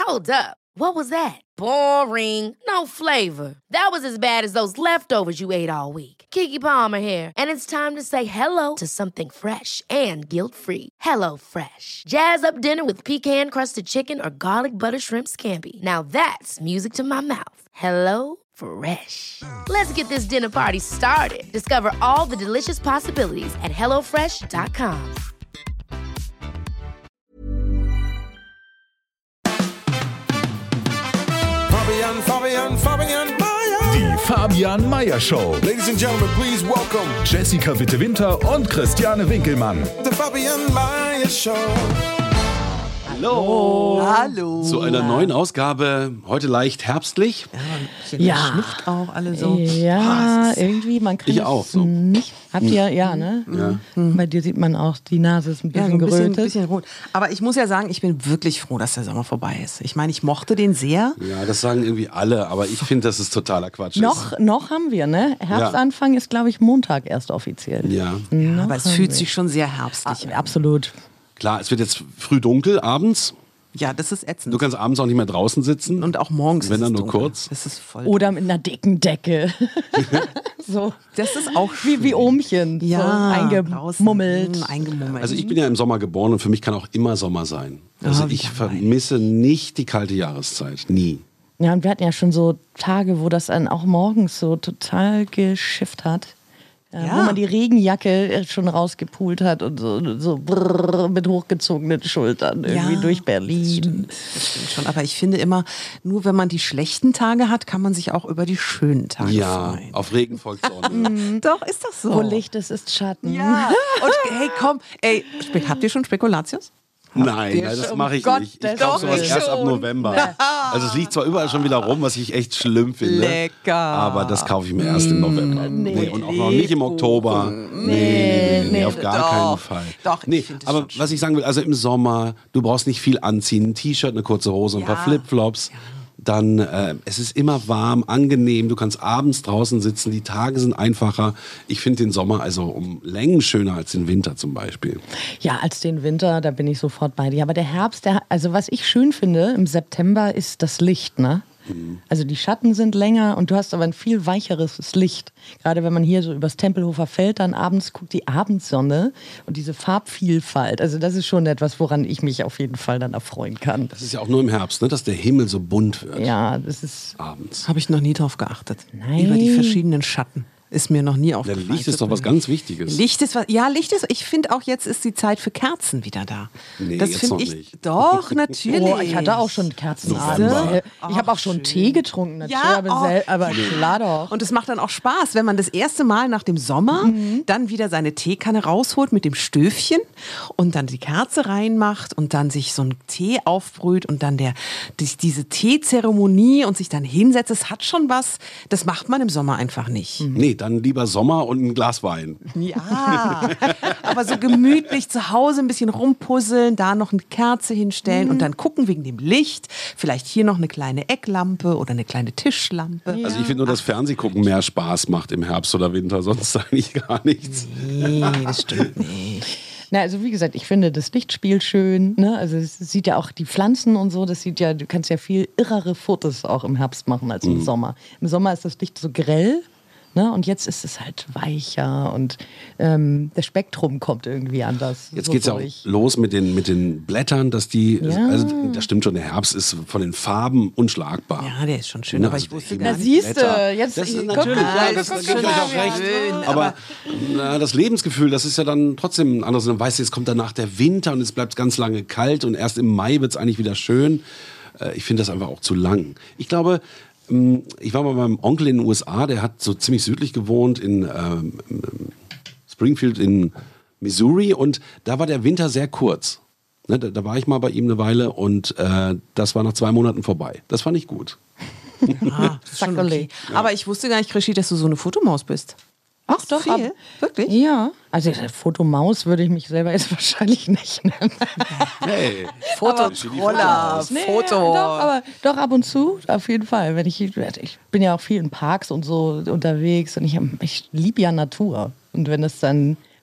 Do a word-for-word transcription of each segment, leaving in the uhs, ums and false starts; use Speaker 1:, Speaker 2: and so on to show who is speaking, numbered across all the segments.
Speaker 1: Hold up. What was that? Boring. No flavor. That was as bad as those leftovers you ate all week. Keke Palmer here, and it's time to say hello to something fresh and guilt-free. Hello Fresh. Jazz up dinner with pecan-crusted chicken or garlic butter shrimp scampi. Now that's music to my mouth. Hello Fresh. Let's get this dinner party started. Discover all the delicious possibilities at hello fresh dot com.
Speaker 2: Fabian, Fabian, Fabian Meyer.
Speaker 3: Die Fabian Meyer Show.
Speaker 2: Ladies and gentlemen, please welcome
Speaker 3: Jessica Witte-Winter und Christiane Winkelmann.
Speaker 2: the Fabian Meyer Show.
Speaker 4: Hallo.
Speaker 5: Hallo.
Speaker 4: Zu einer neuen Ausgabe, heute leicht herbstlich.
Speaker 5: Ja,
Speaker 6: Ja.
Speaker 5: schnupft auch alle so.
Speaker 6: Ja,
Speaker 5: Ah, es ist-
Speaker 6: irgendwie, man kann
Speaker 4: Ich
Speaker 6: es
Speaker 4: auch so.
Speaker 6: nicht. Habt ihr, ja, ne?
Speaker 4: Ja.
Speaker 6: Bei dir sieht man auch, die Nase ist ein
Speaker 5: Ja,
Speaker 6: bisschen
Speaker 5: so ein bisschen,
Speaker 6: gerötet.
Speaker 5: bisschen rot. Aber ich muss ja sagen, ich bin wirklich froh, dass der Sommer vorbei ist. Ich meine, ich mochte den sehr.
Speaker 4: Ja, das sagen irgendwie alle, aber ich finde, das ist totaler Quatsch.
Speaker 6: Noch, noch haben wir, ne? Herbstanfang ist, glaube ich, Montag erst offiziell.
Speaker 4: Ja,
Speaker 6: Noch
Speaker 5: Aber es
Speaker 6: haben
Speaker 5: fühlt
Speaker 6: wir.
Speaker 5: sich schon sehr herbstlich
Speaker 6: Ah,
Speaker 5: an.
Speaker 6: absolut.
Speaker 4: klar, es wird jetzt früh dunkel abends.
Speaker 5: Ja, das ist ätzend.
Speaker 4: Du kannst abends auch nicht mehr draußen sitzen.
Speaker 5: Und auch morgens
Speaker 4: Wenn
Speaker 5: ist
Speaker 4: dann
Speaker 5: es
Speaker 4: nur
Speaker 5: dunkel.
Speaker 4: kurz.
Speaker 5: Das ist voll.
Speaker 6: Oder mit einer dicken Decke. so.
Speaker 5: das ist auch
Speaker 6: Wie, wie Ohmchen.
Speaker 5: Ja,
Speaker 6: so
Speaker 5: draußen.
Speaker 6: eingemummelt.
Speaker 5: Mm, eingemummelt.
Speaker 4: Also ich bin ja im Sommer geboren und für mich kann auch immer Sommer sein. Also
Speaker 5: Ah, wie
Speaker 4: ich
Speaker 5: langweilig.
Speaker 4: vermisse nicht die kalte Jahreszeit. Nie.
Speaker 6: Ja, und wir hatten ja schon so Tage, wo das dann auch morgens so total geschifft hat. Ja,
Speaker 5: Ja.
Speaker 6: Wo man die Regenjacke schon rausgepult hat und so, so brrr, mit hochgezogenen Schultern irgendwie
Speaker 5: Ja,
Speaker 6: durch
Speaker 5: Das
Speaker 6: Berlin.
Speaker 5: stimmt, das stimmt schon. Aber ich finde immer, nur wenn man die schlechten Tage hat, kann man sich auch über die schönen Tage
Speaker 4: Ja,
Speaker 5: freuen.
Speaker 4: auf Regen folgt Sonne.
Speaker 5: Doch, ist das so.
Speaker 6: Wo Licht ist, ist Schatten.
Speaker 5: Ja. Und hey, komm, ey, Spe- habt ihr schon Spekulatius?
Speaker 4: Nein,
Speaker 6: ihr
Speaker 4: nein, das
Speaker 6: schon?
Speaker 4: mache ich
Speaker 6: Um
Speaker 4: nicht. Ich
Speaker 6: Gottes
Speaker 4: kaufe sowas
Speaker 6: Willen.
Speaker 4: erst ab
Speaker 6: Schon.
Speaker 4: November. Also es liegt zwar überall schon wieder rum, was ich echt schlimm finde.
Speaker 5: Lecker.
Speaker 4: Aber das kaufe ich mir erst im November. Nee, und auch noch nicht im Oktober. Nee, nee, nee, nee, nee auf gar
Speaker 5: Doch,
Speaker 4: keinen Fall.
Speaker 5: doch, ich
Speaker 4: nee,
Speaker 5: finde es
Speaker 4: aber
Speaker 5: schon schön.
Speaker 4: was ich sagen will, also im Sommer, du brauchst nicht viel anziehen. Ein T-Shirt, eine kurze Hose, ein
Speaker 5: Ja.
Speaker 4: paar Flipflops. Dann, äh, es ist immer warm, angenehm. Du kannst abends draußen sitzen. Die Tage sind einfacher. Ich finde den Sommer also um Längen schöner als den Winter zum Beispiel.
Speaker 6: Ja, als den Winter, da bin ich sofort bei dir. Aber der Herbst, der, also was ich schön finde im September, ist das Licht, ne? Also die Schatten sind länger und du hast aber ein viel weicheres Licht. Gerade wenn man hier so übers Tempelhofer Feld dann abends guckt, die Abendsonne und diese Farbvielfalt. Also das ist schon etwas, woran ich mich auf jeden Fall dann erfreuen kann.
Speaker 4: Das ist ja auch nur im Herbst, ne, dass der Himmel so bunt wird
Speaker 6: Ja, das ist...
Speaker 4: abends.
Speaker 5: Habe ich noch nie drauf geachtet.
Speaker 6: Nein.
Speaker 5: Über die verschiedenen Schatten. Ist mir noch nie
Speaker 4: Der
Speaker 5: aufgefallen.
Speaker 4: Licht ist doch was ganz Wichtiges.
Speaker 5: Licht ist was, ja, Licht ist, ich finde auch jetzt ist die Zeit für Kerzen wieder da.
Speaker 4: Nee,
Speaker 5: das
Speaker 4: jetzt
Speaker 5: finde
Speaker 4: noch
Speaker 5: ich,
Speaker 4: nicht.
Speaker 5: doch, natürlich.
Speaker 6: Oh, ich hatte auch schon Kerzenabend.
Speaker 4: November.
Speaker 6: Ich habe auch schon Tee getrunken, natürlich,
Speaker 5: Ja,
Speaker 6: aber,
Speaker 5: oh.
Speaker 6: sel- aber klar doch.
Speaker 5: Und es macht dann auch Spaß, wenn man das erste Mal nach dem Sommer dann wieder seine Teekanne rausholt mit dem Stöfchen und dann die Kerze reinmacht und dann sich so einen Tee aufbrüht und dann der, die, diese Teezeremonie und sich dann hinsetzt. Das hat schon was, das macht man im Sommer einfach nicht.
Speaker 4: Nee, dann lieber Sommer und ein Glas Wein.
Speaker 5: Ja, aber so gemütlich zu Hause ein bisschen rumpuzzeln, da noch eine Kerze hinstellen und dann gucken wegen dem Licht. Vielleicht hier noch eine kleine Ecklampe oder eine kleine Tischlampe.
Speaker 4: Also ich finde nur, dass Fernsehgucken mehr Spaß macht im Herbst oder Winter, sonst eigentlich gar nichts.
Speaker 5: Nee, das stimmt nicht.
Speaker 6: Na, also wie gesagt, ich finde das Lichtspiel schön. Ne? Also es sieht ja auch die Pflanzen und so, das sieht ja, du kannst ja viel irrere Fotos auch im Herbst machen als im Sommer. Im Sommer ist das Licht so grell. Ne? Und jetzt ist es halt weicher und ähm, das Spektrum kommt irgendwie anders.
Speaker 4: Jetzt
Speaker 6: so
Speaker 4: geht's ja auch
Speaker 6: durch.
Speaker 4: los mit den, mit den Blättern, dass die,
Speaker 6: Ja.
Speaker 4: also das stimmt schon, der Herbst ist von den Farben unschlagbar.
Speaker 5: Ja, der ist schon schön,
Speaker 4: Ne,
Speaker 5: aber
Speaker 4: also
Speaker 5: ich wusste
Speaker 4: der
Speaker 5: gar
Speaker 6: Na
Speaker 5: nicht.
Speaker 6: siehst
Speaker 4: Blätter.
Speaker 6: du, jetzt
Speaker 4: Das ist
Speaker 6: guck
Speaker 4: natürlich,
Speaker 6: mal,
Speaker 4: ja, das
Speaker 6: guck
Speaker 4: gebe ich
Speaker 6: mal,
Speaker 4: euch auch
Speaker 6: ja.
Speaker 4: recht. Aber na, das Lebensgefühl, das ist ja dann trotzdem ein anderes. Dann weißt du, jetzt kommt danach der Winter und es bleibt ganz lange kalt und erst im Mai wird es eigentlich wieder schön. Äh, Ich finde das einfach auch zu lang. Ich glaube, ähm, ich war mal bei meinem Onkel in den U S A, der hat so ziemlich südlich gewohnt in ähm, Springfield in Missouri und da war der Winter sehr kurz. Ne, da, da war ich mal bei ihm eine Weile und äh, das war nach zwei Monaten vorbei. Das fand ich gut.
Speaker 5: Ah, das ist schon okay. Aber ich wusste gar nicht, Krischi, dass du so eine Fotomaus bist.
Speaker 6: Ach doch,
Speaker 5: Viel?
Speaker 6: ab-
Speaker 5: Wirklich?
Speaker 6: Ja, also Fotomaus würde ich mich selber jetzt wahrscheinlich nicht nennen.
Speaker 4: Hey,
Speaker 5: Fototroller,
Speaker 6: Nee,
Speaker 5: Foto.
Speaker 6: Doch, aber doch ab und zu, auf jeden Fall. Wenn ich, ich bin ja auch viel in Parks und so unterwegs und ich, ich liebe ja Natur. Und wenn es dann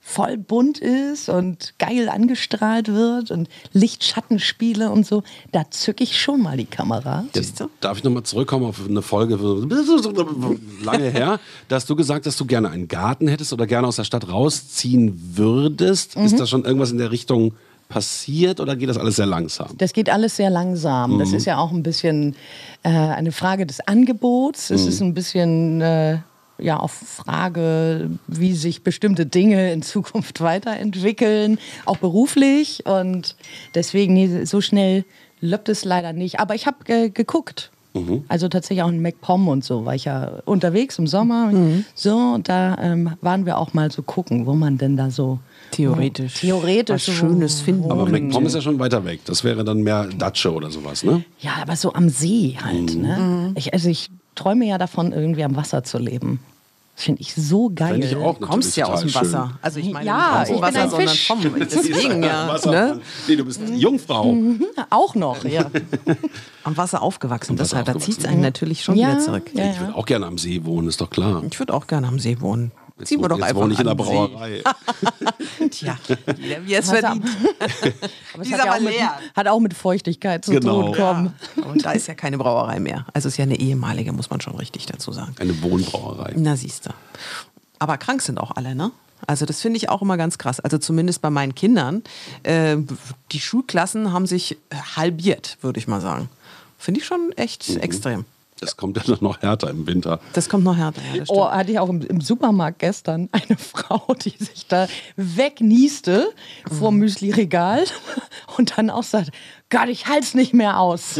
Speaker 6: voll bunt ist und geil angestrahlt wird und Licht-Schattenspiele und so, da zücke ich schon mal die Kamera.
Speaker 4: Jetzt darf ich nochmal zurückkommen auf eine Folge lange her, da hast du gesagt, dass du gerne einen Garten hättest oder gerne aus der Stadt rausziehen würdest. Mhm. Ist da schon irgendwas in der Richtung passiert oder geht das alles sehr langsam?
Speaker 6: Das geht alles sehr langsam. Mhm. Das ist ja auch ein bisschen äh, eine Frage des Angebots. Es mhm. ist ein bisschen äh, ja, auf Frage, wie sich bestimmte Dinge in Zukunft weiterentwickeln, auch beruflich. Und deswegen, nee, so schnell läuft es leider nicht. Aber ich habe äh, geguckt. Mhm. Also tatsächlich auch in MacPom und so war ich ja unterwegs im Sommer. Mhm. So, und da ähm, waren wir auch mal so gucken, wo man denn da so
Speaker 5: theoretisch,
Speaker 6: wo, theoretisch
Speaker 5: was Schönes finden.
Speaker 4: Aber MacPom ist ja schon weiter weg. Das wäre dann mehr Datsche oder sowas, ne?
Speaker 6: Ja, aber so am See halt. Mhm. Ne? Ich, also ich träume ja davon, irgendwie am Wasser zu leben. Das finde ich so geil.
Speaker 4: Finde ich auch.
Speaker 5: Du kommst ja aus dem Wasser.
Speaker 4: Schön.
Speaker 5: Also ich meine,
Speaker 6: ja,
Speaker 5: nicht aus dem Wasser, sondern
Speaker 6: Fisch.
Speaker 5: vom. Deswegen ja.
Speaker 4: Ne? Nee, du bist eine Jungfrau.
Speaker 6: Mhm, auch noch, ja.
Speaker 5: Am Wasser aufgewachsen.
Speaker 4: Am Wasser
Speaker 5: Deshalb, da
Speaker 4: aufgewachsen.
Speaker 5: zieht es einen natürlich schon
Speaker 6: Ja,
Speaker 5: wieder zurück.
Speaker 6: ja,
Speaker 4: Ich würde auch gerne am See wohnen, ist doch klar.
Speaker 5: Ich würde auch gerne am See wohnen.
Speaker 4: Jetzt
Speaker 5: Ziehen wir doch
Speaker 4: jetzt
Speaker 5: einfach
Speaker 4: wohne ich in der
Speaker 5: an den See.
Speaker 4: Brauerei.
Speaker 5: Tja, jeder wie es
Speaker 6: Was
Speaker 5: verdient.
Speaker 6: Aber
Speaker 5: Die
Speaker 6: es
Speaker 5: ist
Speaker 6: hat, ja
Speaker 5: aber
Speaker 6: auch mit,
Speaker 5: leer.
Speaker 6: hat auch mit Feuchtigkeit zu
Speaker 4: Genau.
Speaker 6: tun. Komm.
Speaker 5: Ja. Und da ist ja keine Brauerei mehr. Also es ist ja eine ehemalige, muss man schon richtig dazu sagen.
Speaker 4: Eine Wohnbrauerei.
Speaker 5: Na, siehst du. Aber krank sind auch alle, ne? Also das finde ich auch immer ganz krass. Also zumindest bei meinen Kindern. Äh, die Schulklassen haben sich halbiert, würde ich mal sagen. Finde ich schon echt
Speaker 4: Mhm.
Speaker 5: extrem.
Speaker 4: Das kommt ja noch härter im Winter.
Speaker 5: Das kommt noch härter. Ja, das
Speaker 6: Oh,
Speaker 5: stimmt.
Speaker 6: hatte ich auch im, im Supermarkt gestern eine Frau, die sich da wegnieste vor dem Müsli-Regal und dann auch sagt, Gott, ich halt's nicht mehr aus.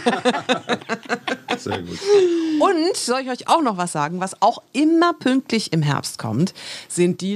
Speaker 4: Sehr gut.
Speaker 5: Und soll ich euch auch noch was sagen, was auch immer pünktlich im Herbst kommt, sind die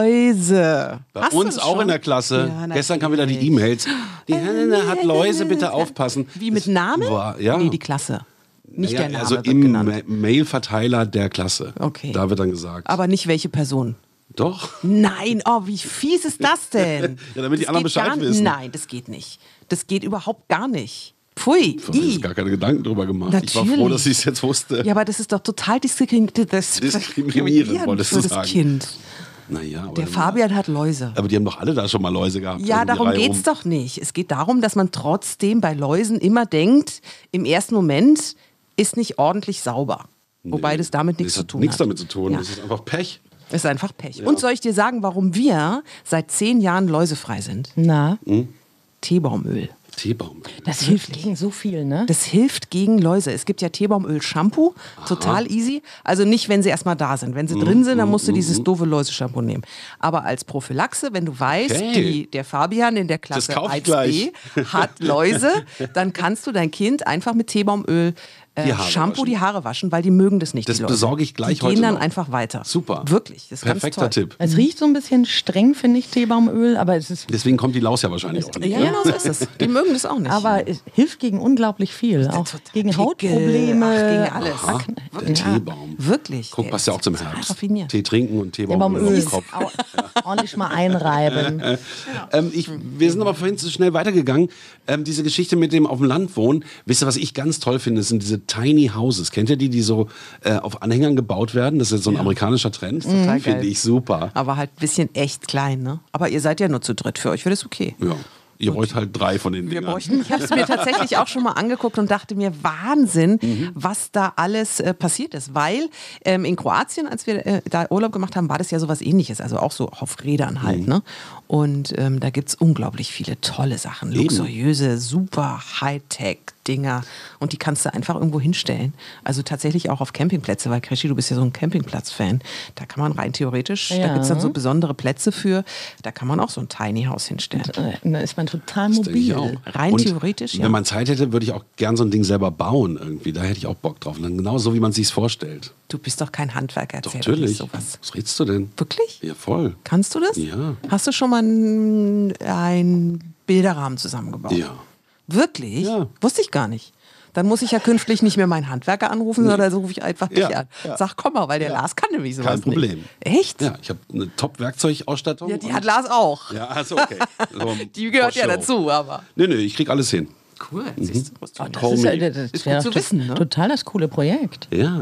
Speaker 5: Läuse.
Speaker 4: Bei
Speaker 5: Hast du
Speaker 4: uns
Speaker 5: das
Speaker 4: auch
Speaker 5: schon?
Speaker 4: in der Klasse.
Speaker 5: Ja,
Speaker 4: Gestern kamen wieder die E-Mails. Die Helena hat Läuse, bitte aufpassen.
Speaker 5: Wie mit Namen?
Speaker 4: War, ja.
Speaker 5: Nee, die Klasse. Nicht
Speaker 4: Ja,
Speaker 5: der Name
Speaker 4: also
Speaker 5: wird
Speaker 4: im
Speaker 5: genannt.
Speaker 4: Ma- Mail-Verteiler der Klasse.
Speaker 5: Okay.
Speaker 4: Da wird dann gesagt.
Speaker 5: Aber nicht welche Person.
Speaker 4: Doch.
Speaker 5: Nein, oh, wie fies ist das denn?
Speaker 4: Ja, damit die
Speaker 5: Das
Speaker 4: anderen
Speaker 5: geht
Speaker 4: Bescheid
Speaker 5: gar,
Speaker 4: wissen.
Speaker 5: Nein, das geht nicht. Das geht überhaupt gar nicht. Pfui.
Speaker 4: Ich habe mir
Speaker 5: I.
Speaker 4: jetzt gar keine Gedanken drüber gemacht. Ich war
Speaker 5: Natürlich.
Speaker 4: froh, dass ich es jetzt wusste.
Speaker 5: Ja, aber das ist doch total diskriminierend, das
Speaker 4: Diskriminierend, wolltest
Speaker 5: für
Speaker 4: du
Speaker 5: das
Speaker 4: sagen.
Speaker 5: Kind.
Speaker 4: Naja, aber
Speaker 5: Der Fabian hat Läuse.
Speaker 4: Aber die haben doch alle da schon mal Läuse gehabt.
Speaker 5: Ja,
Speaker 4: um die
Speaker 5: darum
Speaker 4: Reihe
Speaker 5: geht's
Speaker 4: rum.
Speaker 5: doch nicht. Es geht darum, dass man trotzdem bei Läusen immer denkt, im ersten Moment ist nicht ordentlich sauber. Wobei
Speaker 4: Nee,
Speaker 5: das damit nichts
Speaker 4: das
Speaker 5: zu
Speaker 4: hat
Speaker 5: tun
Speaker 4: nichts
Speaker 5: hat.
Speaker 4: damit zu tun.
Speaker 5: Ja.
Speaker 4: Das ist einfach Pech.
Speaker 5: Das ist einfach Pech. Und soll ich dir sagen, warum wir seit zehn Jahren läusefrei sind?
Speaker 6: Na,
Speaker 5: Teebaumöl.
Speaker 4: Teebaum.
Speaker 6: das hilft gegen so viel, ne?
Speaker 5: Das hilft gegen Läuse. Es gibt ja Teebaumöl-Shampoo, total easy. Also nicht, wenn sie erstmal da sind. Wenn sie drin sind, dann musst du dieses doofe Läuse-Shampoo nehmen. Aber als Prophylaxe, wenn du weißt,
Speaker 4: Okay.
Speaker 5: die, der Fabian in der Klasse
Speaker 4: kauf ich
Speaker 5: eins B
Speaker 4: gleich.
Speaker 5: hat Läuse, dann kannst du dein Kind einfach mit Teebaumöl
Speaker 4: Die
Speaker 5: äh,
Speaker 4: Haare
Speaker 5: Shampoo
Speaker 4: waschen.
Speaker 5: die Haare waschen, weil die mögen das nicht.
Speaker 4: Das
Speaker 5: die Läuse.
Speaker 4: besorge ich gleich
Speaker 5: die
Speaker 4: heute
Speaker 5: gehen dann
Speaker 4: noch.
Speaker 5: einfach weiter.
Speaker 4: Super.
Speaker 5: Wirklich. Das ist
Speaker 4: Perfekter
Speaker 5: ganz toll.
Speaker 4: Tipp.
Speaker 6: Es riecht so ein bisschen streng, finde ich, Teebaumöl, aber es ist.
Speaker 4: Deswegen kommt die Laus ja wahrscheinlich auch nicht.
Speaker 5: Ja, genau so ist es. Die mögen das auch nicht.
Speaker 6: Aber es hilft gegen unglaublich viel. Auch
Speaker 5: total
Speaker 6: gegen
Speaker 5: Pickel.
Speaker 6: Hautprobleme.
Speaker 5: Ach, gegen alles.
Speaker 4: Aha. Der Teebaum.
Speaker 5: Wirklich.
Speaker 4: Guck,
Speaker 5: Der
Speaker 4: passt ja
Speaker 5: ist
Speaker 4: auch zum
Speaker 5: total
Speaker 4: Herbst.
Speaker 5: raffiniert.
Speaker 4: Tee trinken und Teebaumöl
Speaker 6: Teebaumöl.
Speaker 4: auf den Kopf.
Speaker 6: Au- Ordentlich mal einreiben.
Speaker 4: Ähm, ich, wir sind aber vorhin zu schnell weitergegangen. Ähm, diese Geschichte mit dem auf dem Land wohnen. Wisst ihr, was ich ganz toll finde? Das sind diese Tiny Houses. Kennt ihr die, die so äh, auf Anhängern gebaut werden? Das ist jetzt so ein amerikanischer Trend.
Speaker 5: Total
Speaker 4: Finde
Speaker 5: geil.
Speaker 4: ich super.
Speaker 5: Aber halt ein bisschen echt klein, ne? Aber ihr seid ja nur zu dritt. Für euch wäre das okay.
Speaker 4: Ja. Ihr bräucht halt drei von den
Speaker 5: Wir
Speaker 4: Dingern.
Speaker 5: bräuchten, ich habe es mir tatsächlich auch schon mal angeguckt und dachte mir, Wahnsinn,
Speaker 4: Mhm.
Speaker 5: was da alles äh, passiert ist. Weil ähm, in Kroatien, als wir äh, da Urlaub gemacht haben, war das ja sowas ähnliches. Also auch so auf Rädern halt.
Speaker 4: Mhm.
Speaker 5: Ne? Und ähm, da gibt es unglaublich viele tolle Sachen.
Speaker 4: Eben.
Speaker 5: Luxuriöse, super Hightech-Dinger. Und die kannst du einfach irgendwo hinstellen. Also tatsächlich auch auf Campingplätze, weil Krischi, du bist ja so ein Campingplatz-Fan. Da kann man rein theoretisch, da
Speaker 6: Ja.
Speaker 5: gibt es dann so besondere Plätze für, da kann man auch so ein Tiny House hinstellen.
Speaker 6: Äh, Da ist man total
Speaker 4: Das denke ich
Speaker 6: mobil.
Speaker 4: auch.
Speaker 5: Rein
Speaker 4: Und
Speaker 5: theoretisch, ja.
Speaker 4: Wenn man Zeit hätte, würde ich auch gern so ein Ding selber bauen irgendwie. Da hätte ich auch Bock drauf. Und dann genau so, wie man es sich vorstellt.
Speaker 5: Du bist doch kein Handwerker,
Speaker 4: Doch,
Speaker 5: erzähl doch nicht
Speaker 4: natürlich.
Speaker 5: sowas.
Speaker 4: Was redest du denn?
Speaker 5: Wirklich?
Speaker 4: Ja, voll.
Speaker 5: Kannst du das?
Speaker 4: Ja.
Speaker 5: Hast du schon mal einen, einen Bilderrahmen zusammengebaut?
Speaker 4: Ja.
Speaker 5: Wirklich?
Speaker 4: Ja.
Speaker 5: Wusste ich gar nicht. Dann muss ich ja künftig nicht mehr meinen Handwerker anrufen, sondern rufe ich einfach dich
Speaker 4: Ja,
Speaker 5: an.
Speaker 4: ja.
Speaker 5: Sag, komm mal, weil der Lars kann nämlich sowas
Speaker 4: Kein Problem.
Speaker 5: nicht. Echt?
Speaker 4: Ja, ich habe eine Top-Werkzeugausstattung.
Speaker 5: Ja, die
Speaker 4: und-
Speaker 5: hat Lars auch.
Speaker 4: Ja, also okay. So,
Speaker 5: Die gehört ja
Speaker 4: Show.
Speaker 5: dazu, aber.
Speaker 4: Nee, nee, ich krieg alles hin.
Speaker 5: Cool, siehst du. musst du
Speaker 6: Das
Speaker 4: Trau
Speaker 6: ist, ja,
Speaker 4: mich.
Speaker 6: das
Speaker 5: Ist
Speaker 6: wäre
Speaker 5: gut zu
Speaker 6: to-
Speaker 5: wissen, ne?
Speaker 6: total das coole Projekt.
Speaker 4: Ja.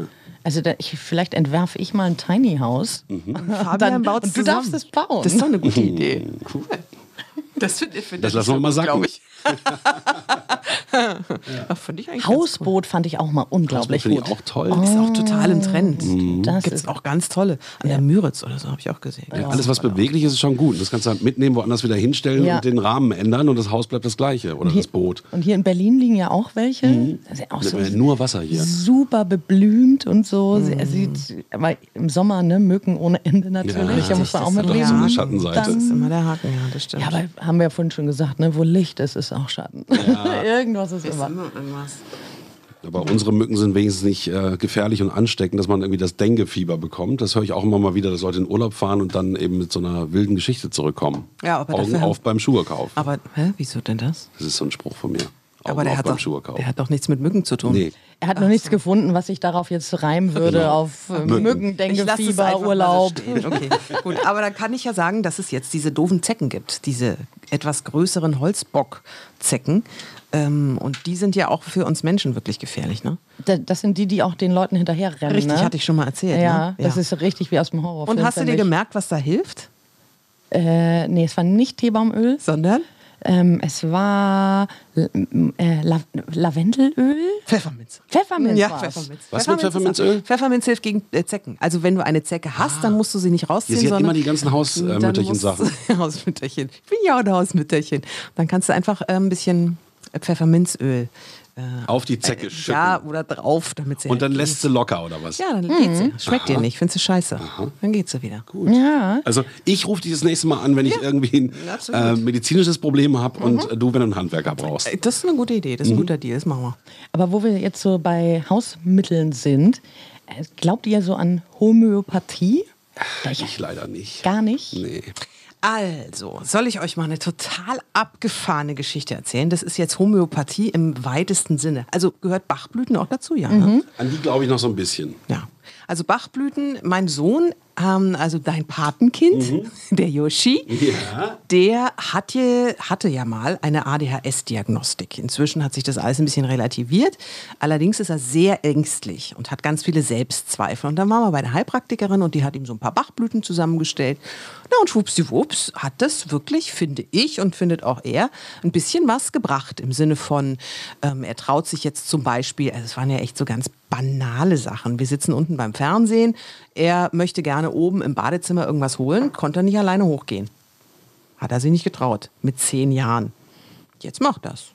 Speaker 6: Also da, ich, vielleicht entwerfe ich mal ein Tiny House.
Speaker 4: Mhm.
Speaker 5: Fabian
Speaker 6: Dann,
Speaker 5: baut's
Speaker 6: und du
Speaker 5: zusammen.
Speaker 6: darfst es bauen.
Speaker 5: Das ist doch eine gute Idee. Cool. Das, find, find
Speaker 4: Das
Speaker 5: ich
Speaker 4: lassen wir
Speaker 5: so
Speaker 4: mal
Speaker 5: gut,
Speaker 4: sacken.
Speaker 5: glaub ich. ja. Fand ich eigentlich ganz
Speaker 6: Hausboot fand ich auch mal unglaublich
Speaker 4: Finde ich
Speaker 6: gut.
Speaker 4: auch toll.
Speaker 5: cool. Ist auch total im Trend.
Speaker 6: Das
Speaker 5: Gibt es
Speaker 6: ist
Speaker 5: auch ganz tolle. An der Müritz oder so habe ich auch gesehen.
Speaker 4: Ja, alles, was beweglich ist, ist schon gut. Das kannst du halt mitnehmen, woanders wieder hinstellen
Speaker 6: Ja.
Speaker 4: und den Rahmen ändern und das Haus bleibt das gleiche oder das Boot.
Speaker 6: Und hier in Berlin liegen ja auch welche. Das ist ja auch so
Speaker 4: Nur Wasser hier.
Speaker 6: super beblümt und so. Sie- Es sieht, aber im Sommer, ne, Mücken ohne Ende natürlich. da muss man auch mit
Speaker 4: doch
Speaker 6: leben.
Speaker 4: so eine Schattenseite.
Speaker 5: Das ist immer der Haken, ja, das stimmt.
Speaker 6: Ja, aber haben wir ja vorhin schon gesagt, ne, wo Licht ist, ist auch Schatten. Irgendwas ist
Speaker 5: ist
Speaker 6: immer.
Speaker 5: immer irgendwas.
Speaker 4: Aber unsere Mücken sind wenigstens nicht äh, gefährlich und ansteckend, dass man irgendwie das Dengue-Fieber bekommt. Das höre ich auch immer mal wieder, dass Leute in Urlaub fahren und dann eben mit so einer wilden Geschichte zurückkommen.
Speaker 5: Ja, aber
Speaker 4: Augen
Speaker 5: dafür
Speaker 4: auf beim Schuhekauf.
Speaker 5: Aber, hä, wieso denn das?
Speaker 4: Das ist so ein Spruch von mir. Augen
Speaker 5: Aber der
Speaker 4: auf
Speaker 5: hat,
Speaker 4: beim
Speaker 5: doch,
Speaker 4: Schuhekauf.
Speaker 5: der hat doch nichts mit Mücken zu tun.
Speaker 4: Nee.
Speaker 6: Er hat noch nichts gefunden, was sich darauf jetzt reimen würde auf äh, Mücken,
Speaker 5: Ich lass es
Speaker 6: Dengue-Fieber,
Speaker 5: einfach mal
Speaker 6: Urlaub.
Speaker 5: so stehen. Okay, gut. Aber dann kann ich ja sagen, dass es jetzt diese doofen Zecken gibt. Diese etwas größeren Holzbockzecken. Ähm, und die sind ja auch für uns Menschen wirklich gefährlich, ne?
Speaker 6: Da- Das sind die, die auch den Leuten hinterherrennen.
Speaker 5: Richtig,
Speaker 6: ne?
Speaker 5: hatte ich schon mal erzählt.
Speaker 6: Ja,
Speaker 5: ne?
Speaker 6: das ist richtig wie aus dem Horrorfilm.
Speaker 5: Und hast du dir
Speaker 6: finde ich.
Speaker 5: gemerkt, was da hilft?
Speaker 6: Äh, nee, es war nicht Teebaumöl.
Speaker 5: Sondern
Speaker 6: Ähm, es war äh, La Lavendelöl.
Speaker 5: Pfefferminz.
Speaker 6: Pfefferminz
Speaker 5: Ja,
Speaker 6: war's.
Speaker 5: Pfefferminz.
Speaker 4: Was mit
Speaker 5: ist
Speaker 4: Pfefferminzöl?
Speaker 5: auch- Pfefferminz hilft gegen äh, Zecken. Also wenn du eine Zecke hast, dann musst du sie nicht rausziehen.
Speaker 4: Ja, sie hat
Speaker 5: sondern
Speaker 4: immer die ganzen Hausmütterchen
Speaker 5: dann musst-
Speaker 4: Sachen.
Speaker 5: Hausmütterchen. Ich bin ja auch ein Hausmütterchen. Dann kannst du einfach äh, ein bisschen Pfefferminzöl äh,
Speaker 4: Auf die Zecke schütten.
Speaker 5: ja, oder drauf, damit sie
Speaker 4: Und dann
Speaker 5: halt
Speaker 4: lässt sie locker, oder was?
Speaker 5: geht. Ja, dann geht sie. Schmeckt dir nicht, findest du scheiße. Dann geht sie wieder.
Speaker 6: Ja.
Speaker 4: Also ich rufe dich das nächste Mal an, wenn ich irgendwie ein
Speaker 5: absolut.
Speaker 4: äh, medizinisches Problem habe und äh, du, wenn du einen Handwerker brauchst.
Speaker 5: Äh, Das ist eine gute Idee, das ist ein guter Deal, das machen wir.
Speaker 6: Aber wo wir jetzt so bei Hausmitteln sind, äh, glaubt ihr so an Homöopathie? Ich
Speaker 4: Ich leider nicht.
Speaker 6: gar nicht.
Speaker 4: Nee.
Speaker 5: Also, soll ich euch mal eine total abgefahrene Geschichte erzählen? Das ist jetzt Homöopathie im weitesten Sinne. Also gehört Bachblüten auch dazu, ja? Ne?
Speaker 4: An die glaube ich noch so ein bisschen.
Speaker 5: Ja. Also Bachblüten, mein Sohn, ähm, also dein Patenkind, der Yoshi,
Speaker 4: Ja.
Speaker 5: der hatte, hatte ja mal eine A D H S-Diagnostik. Inzwischen hat sich das alles ein bisschen relativiert. Allerdings ist er sehr ängstlich und hat ganz viele Selbstzweifel. Und dann waren wir bei der Heilpraktikerin und die hat ihm so ein paar Bachblüten zusammengestellt. Na und schwuppsdiwupps hat das wirklich, finde ich und findet auch er, ein bisschen was gebracht. Im Sinne von, ähm, er traut sich jetzt zum Beispiel, also es waren ja echt so ganz banale Sachen. Wir sitzen unten beim Fernsehen, er möchte gerne oben im Badezimmer irgendwas holen, konnte er nicht alleine hochgehen. Hat er sich nicht getraut, mit zehn Jahren. Jetzt macht das.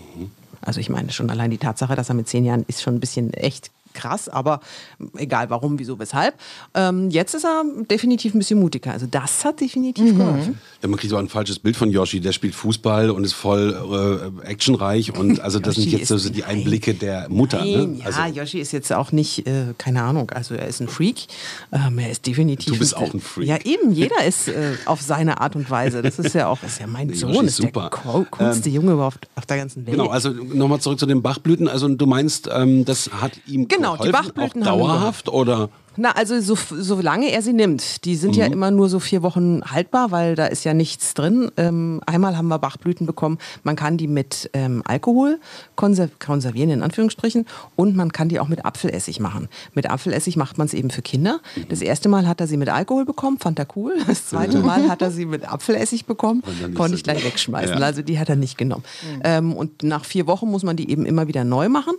Speaker 5: Also ich meine, schon allein die Tatsache, dass er mit zehn Jahren ist, schon ein bisschen echt krass, aber egal warum, wieso, weshalb. Ähm, jetzt ist er definitiv ein bisschen mutiger. Also das hat definitiv geholfen.
Speaker 4: Ja, man kriegt so ein falsches Bild von Yoshi. Der spielt Fußball und ist voll äh, actionreich. Und also das sind
Speaker 5: Yoshi
Speaker 4: jetzt so
Speaker 5: ist-
Speaker 4: die Einblicke der Mutter.
Speaker 5: Nein,
Speaker 4: Ne?
Speaker 5: ja,
Speaker 4: Also,
Speaker 5: Yoshi ist jetzt auch nicht, äh, keine Ahnung, also er ist ein Freak. Ähm, er ist definitiv.
Speaker 4: Du bist auch ein Freak.
Speaker 5: Ja, eben, jeder ist äh, auf seine Art und Weise. Das ist ja auch, ist ja mein
Speaker 4: Nee,
Speaker 5: Sohn,
Speaker 4: Yoshi
Speaker 5: ist
Speaker 4: ist super.
Speaker 5: der co- coolste Junge überhaupt auf der ganzen Welt.
Speaker 4: genau, also nochmal zurück zu den Bachblüten. Also du meinst, ähm, das hat ihm
Speaker 5: Genau, die
Speaker 4: geholfen,
Speaker 5: Bachblüten
Speaker 4: auch
Speaker 5: haben ihm
Speaker 4: dauerhaft oder?
Speaker 5: Na, also so, solange er sie nimmt. Die sind ja immer nur so vier Wochen haltbar, weil da ist ja nichts drin. Ähm, einmal haben wir Bachblüten bekommen. Man kann die mit ähm, Alkohol konser konservieren, in Anführungsstrichen. Und man kann die auch mit Apfelessig machen. Mit Apfelessig macht man es eben für Kinder. Das erste Mal hat er sie mit Alkohol bekommen, fand er cool. Das zweite Mal hat er sie mit Apfelessig bekommen,
Speaker 4: dann ist
Speaker 5: konnte
Speaker 4: es
Speaker 5: ich gleich
Speaker 4: gut.
Speaker 5: wegschmeißen.
Speaker 4: Ja.
Speaker 5: Also die hat er nicht genommen. Ähm, und nach vier Wochen muss man die eben immer wieder neu machen.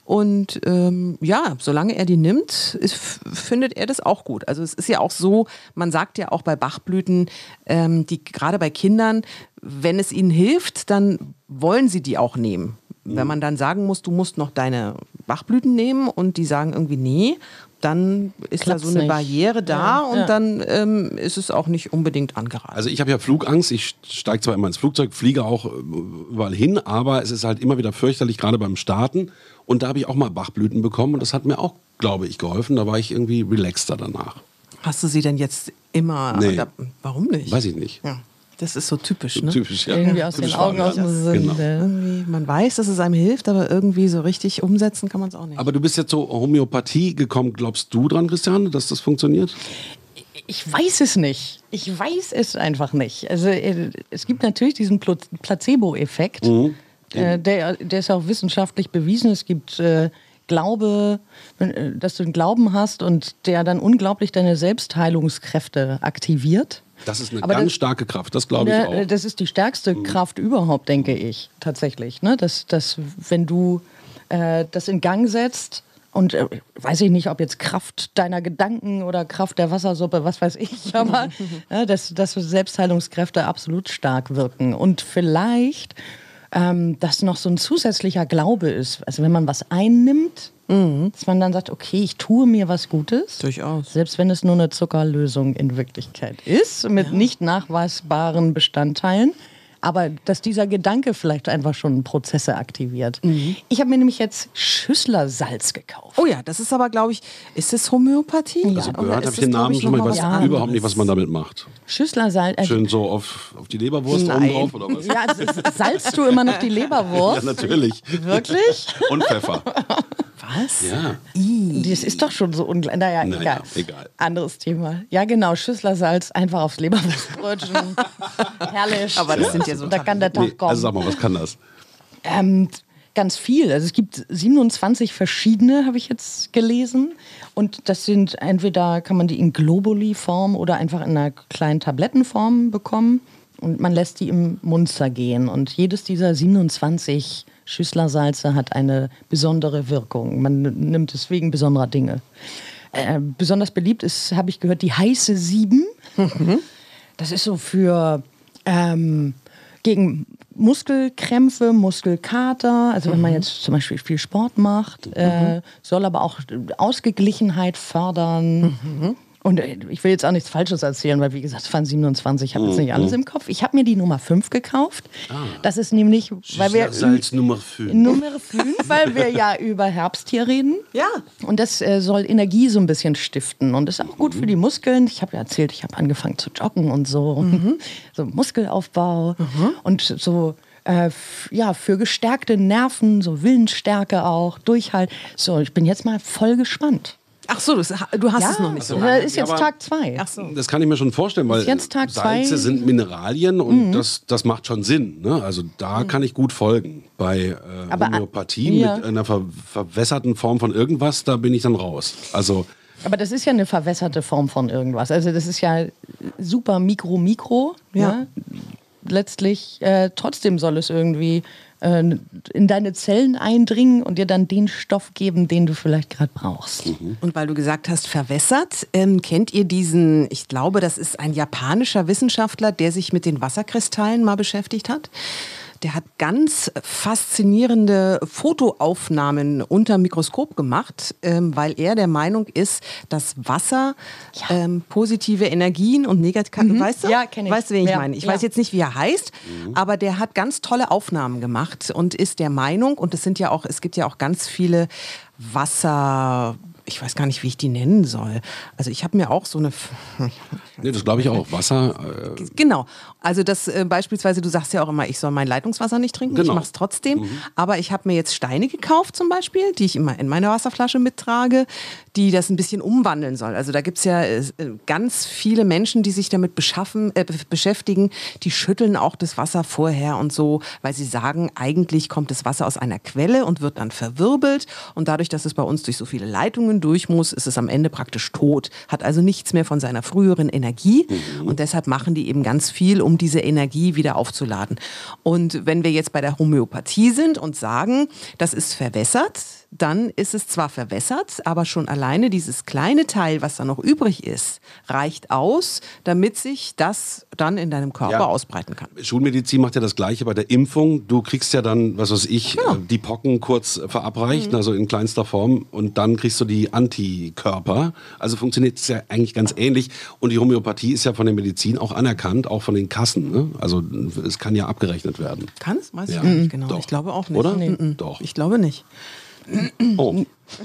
Speaker 5: Und ähm, ja, solange er die nimmt, ist, findet er das auch gut. Also es ist ja auch so, man sagt ja auch bei Bachblüten, ähm, die gerade bei Kindern, wenn es ihnen hilft, dann wollen sie die auch nehmen. Wenn man dann sagen muss, du musst noch deine Bachblüten nehmen und die sagen irgendwie nee, dann ist
Speaker 6: Klappt's
Speaker 5: da so eine
Speaker 6: nicht.
Speaker 5: Barriere da
Speaker 6: Ja,
Speaker 5: und
Speaker 6: ja.
Speaker 5: dann ähm, ist es auch nicht unbedingt angeraten.
Speaker 4: Also ich habe ja Flugangst. Ich steige zwar immer ins Flugzeug, fliege auch äh, überall hin, aber es ist halt immer wieder fürchterlich, gerade beim Starten. Und da habe ich auch mal Bachblüten bekommen und das hat mir auch, glaube ich, geholfen. Da war ich irgendwie relaxter danach.
Speaker 5: Hast du sie denn jetzt immer?
Speaker 4: Nee.
Speaker 5: Da, warum nicht?
Speaker 4: Weiß ich nicht.
Speaker 5: Ja, das ist so typisch,
Speaker 4: So
Speaker 5: ne?
Speaker 4: typisch, ja.
Speaker 6: Irgendwie aus den
Speaker 4: Typisch
Speaker 6: Augen, aus dem
Speaker 4: Frauenherz.
Speaker 6: Sinn.
Speaker 4: Genau.
Speaker 6: äh.
Speaker 5: Irgendwie, man weiß, dass es einem hilft, aber irgendwie so richtig umsetzen kann man es auch nicht.
Speaker 4: Aber du bist jetzt zur Homöopathie gekommen. Glaubst du dran, Christiane, dass das funktioniert?
Speaker 6: Ich weiß es nicht. Ich weiß es einfach nicht. Also äh, es gibt natürlich diesen Plo- Placebo-Effekt.
Speaker 4: Mhm.
Speaker 6: Äh, der, der ist auch wissenschaftlich bewiesen. Es gibt äh, Glaube, wenn, äh, dass du einen Glauben hast und der dann unglaublich deine Selbstheilungskräfte aktiviert.
Speaker 4: Das ist eine
Speaker 6: Aber
Speaker 4: ganz
Speaker 6: das,
Speaker 4: starke Kraft, das glaube ich
Speaker 6: ne,
Speaker 4: auch.
Speaker 6: Das ist die stärkste mhm. Kraft überhaupt, denke ich, tatsächlich. Ne? Dass, dass, wenn du äh, das in Gang setzt, und äh, weiß ich nicht, ob jetzt Kraft deiner Gedanken oder Kraft der Wassersuppe, was weiß ich, aber äh, dass, dass Selbstheilungskräfte absolut stark wirken. Und vielleicht, ähm, dass noch so ein zusätzlicher Glaube ist. Also wenn man was einnimmt, mhm. dass man dann sagt, okay, ich tue mir was Gutes.
Speaker 5: Durchaus.
Speaker 6: Selbst wenn es nur eine Zuckerlösung in Wirklichkeit ist, mit ja. nicht nachweisbaren Bestandteilen. Aber dass dieser Gedanke vielleicht einfach schon Prozesse aktiviert. Mhm. Ich habe mir nämlich jetzt Schüsslersalz gekauft.
Speaker 5: Oh ja, das ist aber, glaube ich, ist es Homöopathie?
Speaker 4: Also gehört habe ich den Namen schon mal, ich weiß ja. überhaupt nicht, was man damit macht.
Speaker 6: Schüsslersalz.
Speaker 4: Schön so auf, auf die Leberwurst oben drauf oder was?
Speaker 6: Ja, salzt du immer noch die Leberwurst?
Speaker 4: Ja, natürlich.
Speaker 6: Wirklich?
Speaker 4: Und Pfeffer.
Speaker 6: Was?
Speaker 4: Ja.
Speaker 6: Das ist doch schon so ungleich. Naja,
Speaker 4: naja,
Speaker 6: egal.
Speaker 4: egal.
Speaker 6: Anderes Thema. Ja, genau. Schüsslersalz einfach aufs Leberwurstbrötchen. Herrlich.
Speaker 5: Aber das sind ja so.
Speaker 6: Da kann der Tag
Speaker 4: nee,
Speaker 6: kommen.
Speaker 4: Also sag mal, was kann das?
Speaker 6: Ähm, ganz viel. Also es gibt siebenundzwanzig verschiedene, habe ich jetzt gelesen. Und das sind entweder kann man die in Globuli-Form oder einfach in einer kleinen Tablettenform bekommen. Und man lässt die im Mund zergehen. Und jedes dieser siebenundzwanzig Schüsslersalze hat eine besondere Wirkung. Man nimmt es wegen besonderer Dinge. Äh, besonders beliebt ist, habe ich gehört, die heiße Sieben. Mhm. Das ist so für ähm, gegen Muskelkrämpfe, Muskelkater. Also wenn man jetzt zum Beispiel viel Sport macht, mhm. äh, soll aber auch Ausgeglichenheit fördern. Mhm. Und ich will jetzt auch nichts Falsches erzählen, weil wie gesagt, es waren siebenundzwanzig, ich habe jetzt nicht alles im Kopf. Ich habe mir die Nummer fünf gekauft. Ah. Das ist nämlich, weil wir
Speaker 4: Salz Nummer fünf.
Speaker 6: Nummer fünf, weil wir ja über Herbst hier reden.
Speaker 5: Ja.
Speaker 6: Und das äh, soll Energie so ein bisschen stiften und ist auch gut für die Muskeln. Ich habe ja erzählt, ich habe angefangen zu joggen und so. Mhm. So Muskelaufbau mhm. und so äh, f- ja, für gestärkte Nerven, so Willensstärke auch, Durchhalt. So, ich bin jetzt mal voll gespannt.
Speaker 5: Ach so, das, du hast
Speaker 6: ja,
Speaker 5: es noch nicht so
Speaker 6: das
Speaker 5: lange.
Speaker 6: ist jetzt
Speaker 4: Ja, aber-
Speaker 6: Tag zwei.
Speaker 5: Ach so.
Speaker 4: Das kann ich mir schon vorstellen, weil
Speaker 6: Ist jetzt Tag
Speaker 4: Salze
Speaker 6: zwei.
Speaker 4: sind Mineralien und mhm. das, das macht schon Sinn. Ne? Also da kann ich gut folgen. Bei äh,
Speaker 6: Aber,
Speaker 4: Homöopathie
Speaker 6: ja.
Speaker 4: mit einer ver- verwässerten Form von irgendwas, da bin ich dann raus. Also
Speaker 6: Aber das ist ja eine verwässerte Form von irgendwas. Also das ist ja super mikro-mikro.
Speaker 5: Ja.
Speaker 6: Ne? Letztlich äh, trotzdem soll es irgendwie äh, in deine Zellen eindringen und dir dann den Stoff geben, den du vielleicht gerade brauchst.
Speaker 4: Mhm.
Speaker 5: Und weil du gesagt hast, verwässert, ähm, kennt ihr diesen, ich glaube, das ist ein japanischer Wissenschaftler, der sich mit den Wasserkristallen mal beschäftigt hat. Der hat ganz faszinierende Fotoaufnahmen unter Mikroskop gemacht, ähm, weil er der Meinung ist, dass Wasser
Speaker 6: Ja.
Speaker 5: ähm, positive Energien und negative...
Speaker 6: Mhm.
Speaker 5: Weißt du?
Speaker 6: Ja, kenn ich.
Speaker 5: Weißt du, wen ich
Speaker 6: Ja.
Speaker 5: meine? Ich
Speaker 6: Ja.
Speaker 5: weiß jetzt nicht, wie er heißt, aber der hat ganz tolle Aufnahmen gemacht und ist der Meinung, und es sind ja auch, es gibt ja auch ganz viele Wasser... Ich weiß gar nicht, wie ich die nennen soll. Also ich habe mir auch so eine...
Speaker 4: nee, das glaube ich auch. Wasser. Äh,
Speaker 5: Genau. Also das äh, beispielsweise, du sagst ja auch immer, ich soll mein Leitungswasser nicht trinken.
Speaker 4: Genau.
Speaker 5: Ich mache es trotzdem. Mhm. Aber ich habe mir jetzt Steine gekauft zum Beispiel, die ich immer in meiner Wasserflasche mittrage, die das ein bisschen umwandeln soll. Also da gibt es ja äh, ganz viele Menschen, die sich damit beschaffen, äh, beschäftigen. Die schütteln auch das Wasser vorher und so, weil sie sagen, eigentlich kommt das Wasser aus einer Quelle und wird dann verwirbelt. Und dadurch, dass es bei uns durch so viele Leitungen durch muss, ist es am Ende praktisch tot. Hat also nichts mehr von seiner früheren Energie. Mhm. Und deshalb machen die eben ganz viel, um diese Energie wieder aufzuladen. Und wenn wir jetzt bei der Homöopathie sind und sagen, das ist verwässert, dann ist es zwar verwässert, aber schon alleine dieses kleine Teil, was da noch übrig ist, reicht aus, damit sich das dann in deinem Körper
Speaker 4: Ja.
Speaker 5: ausbreiten kann.
Speaker 4: Schulmedizin macht ja das Gleiche bei der Impfung. Du kriegst ja dann, was weiß ich,
Speaker 5: Genau.
Speaker 4: äh, die Pocken kurz verabreicht, also in kleinster Form, und dann kriegst du die Antikörper. Also funktioniert es ja eigentlich ganz ähnlich. Und die Homöopathie ist ja von der Medizin auch anerkannt, auch von den Kassen. Ne? Also es kann ja abgerechnet werden.
Speaker 5: Kann es? Weiß ich
Speaker 4: Ja.
Speaker 5: gar nicht genau.
Speaker 4: Doch.
Speaker 5: Ich glaube auch nicht.
Speaker 4: Oder?
Speaker 5: Nee.
Speaker 4: Doch.
Speaker 5: Ich glaube nicht.
Speaker 4: Oh.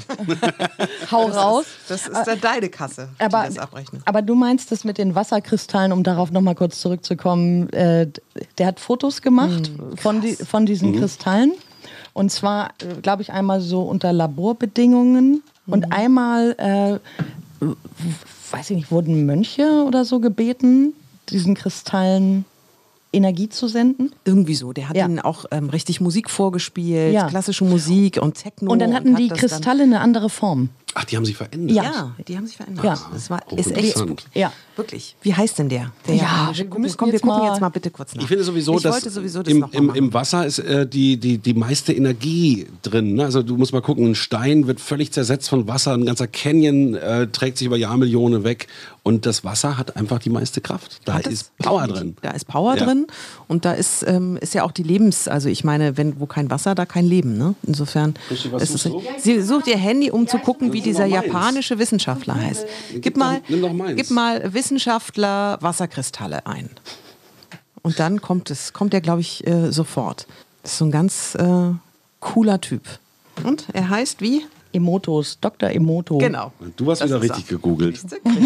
Speaker 6: Hau raus.
Speaker 5: Das ist dann deine Kasse,
Speaker 6: Aber,
Speaker 5: die das abrechnet.
Speaker 6: aber du meinst das mit den Wasserkristallen, um darauf nochmal kurz zurückzukommen. Äh, der hat Fotos gemacht von, die, von diesen Kristallen. Und zwar, äh, glaube ich, einmal so unter Laborbedingungen. Und einmal, äh, weiß ich nicht, wurden Mönche oder so gebeten, diesen Kristallen Energie zu senden?
Speaker 5: Irgendwie so. Der hat
Speaker 6: Ja.
Speaker 5: ihnen auch ähm, richtig Musik vorgespielt,
Speaker 6: Ja.
Speaker 5: klassische Musik und Techno.
Speaker 6: Und dann hatten
Speaker 5: hat
Speaker 6: die
Speaker 5: das
Speaker 6: Kristalle eine andere Form.
Speaker 4: Ach, die haben sich verändert.
Speaker 5: Dann, ja, die haben sich verändert.
Speaker 6: Ja.
Speaker 5: Das war,
Speaker 4: Auch
Speaker 5: ist echt
Speaker 4: interessant.
Speaker 5: spooky.
Speaker 6: Ja.
Speaker 5: Wirklich. Wie heißt denn der? der
Speaker 6: Ja,
Speaker 5: japanische?
Speaker 6: wir
Speaker 5: Gucken-
Speaker 6: müssen
Speaker 5: Komm, wir
Speaker 6: jetzt
Speaker 5: gucken
Speaker 6: mal-
Speaker 5: jetzt mal bitte kurz nach.
Speaker 4: Ich finde sowieso,
Speaker 5: ich
Speaker 4: dass
Speaker 5: wollte sowieso das
Speaker 4: im,
Speaker 5: noch mal
Speaker 4: im,
Speaker 5: machen.
Speaker 4: im Wasser ist äh, die, die, die meiste Energie drin. Ne? Also du musst mal gucken, ein Stein wird völlig zersetzt von Wasser, ein ganzer Canyon äh, trägt sich über Jahrmillionen weg und das Wasser hat einfach die meiste Kraft. Da
Speaker 5: Hat es
Speaker 4: ist Power
Speaker 5: definitiv.
Speaker 4: drin.
Speaker 5: Da ist Power
Speaker 4: Ja.
Speaker 5: drin und da ist, ähm, ist ja auch die Lebens... Also ich meine, wenn wo kein Wasser, da kein Leben. Ne? Insofern
Speaker 4: Christi, was
Speaker 5: ist es...
Speaker 4: suchst du?
Speaker 5: Sie sucht ihr Handy, um zu gucken, wie
Speaker 4: nimm
Speaker 5: dieser
Speaker 4: doch meins.
Speaker 5: japanische Wissenschaftler heißt. Gib
Speaker 4: Gib
Speaker 5: mal,
Speaker 4: doch- nimm doch meins.
Speaker 5: gib mal Wissenschaftler Wasserkristalle ein. Und dann kommt es, kommt er, glaube ich, äh, sofort. Das ist so ein ganz äh, cooler Typ. Und er heißt wie?
Speaker 6: Emotos, Doktor Emoto.
Speaker 5: Genau.
Speaker 4: Du hast
Speaker 5: Das
Speaker 4: wieder
Speaker 5: ist
Speaker 4: richtig gegoogelt.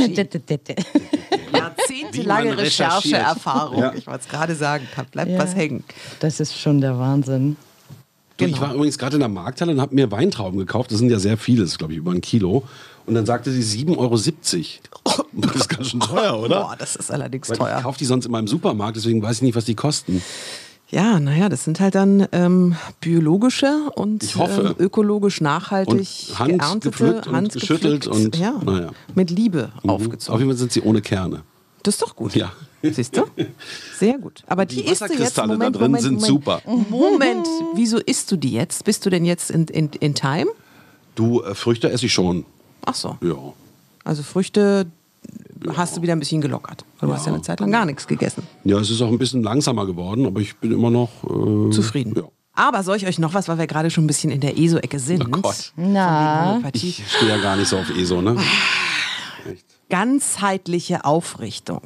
Speaker 5: Jahrzehntelange
Speaker 4: Wie man recherchiert.
Speaker 5: Rechercheerfahrung.
Speaker 4: Ja.
Speaker 5: Ich wollte es gerade sagen, da bleibt
Speaker 6: Ja.
Speaker 5: was hängen.
Speaker 6: Das ist schon der Wahnsinn.
Speaker 4: Du,
Speaker 5: Genau.
Speaker 4: Ich war übrigens gerade in der Markthalle und habe mir Weintrauben gekauft. Das sind ja sehr viele, das ist glaube ich über ein Kilo. Und dann sagte sie sieben Euro siebzig. Das ist ganz schön teuer, oder?
Speaker 5: Boah, das ist allerdings
Speaker 4: Weil ich
Speaker 5: teuer.
Speaker 4: kaufe die sonst in meinem Supermarkt, deswegen weiß ich nicht, was die kosten.
Speaker 5: Ja, naja, das sind halt dann ähm, biologische und
Speaker 4: Ich hoffe.
Speaker 5: ähm, ökologisch nachhaltig
Speaker 4: Und handgepflückt
Speaker 5: geerntete,
Speaker 4: und
Speaker 5: handgepflückt,
Speaker 4: geschüttelt und-
Speaker 5: ja,
Speaker 4: naja.
Speaker 5: mit Liebe
Speaker 4: Auf
Speaker 5: aufgezogen.
Speaker 4: jeden Fall sind sie ohne Kerne.
Speaker 5: Das ist doch gut.
Speaker 4: Ja.
Speaker 5: Siehst du? Sehr gut. Aber die,
Speaker 4: Die
Speaker 5: isst du jetzt.
Speaker 4: Wasserkristalle
Speaker 5: Moment,
Speaker 4: da drin
Speaker 5: Moment,
Speaker 4: sind
Speaker 5: Moment.
Speaker 4: super.
Speaker 5: Moment, wieso isst du die jetzt? Bist du denn jetzt in, in, in Time?
Speaker 4: Du, äh, Früchte esse ich schon.
Speaker 5: Ach so.
Speaker 4: Ja.
Speaker 5: Also Früchte hast du wieder ein bisschen gelockert. Du hast ja eine Zeit lang gar nichts gegessen.
Speaker 4: Ja, es ist auch ein bisschen langsamer geworden, aber ich bin immer noch äh,
Speaker 5: Zufrieden.
Speaker 4: Ja.
Speaker 5: Aber soll ich euch noch was, weil wir gerade schon ein bisschen in der E S O-Ecke sind?
Speaker 4: Oh Gott.
Speaker 6: Na,
Speaker 5: Homöopathie.
Speaker 4: Ich stehe ja gar nicht so auf E S O, ne? Echt.
Speaker 5: Ganzheitliche Aufrichtung.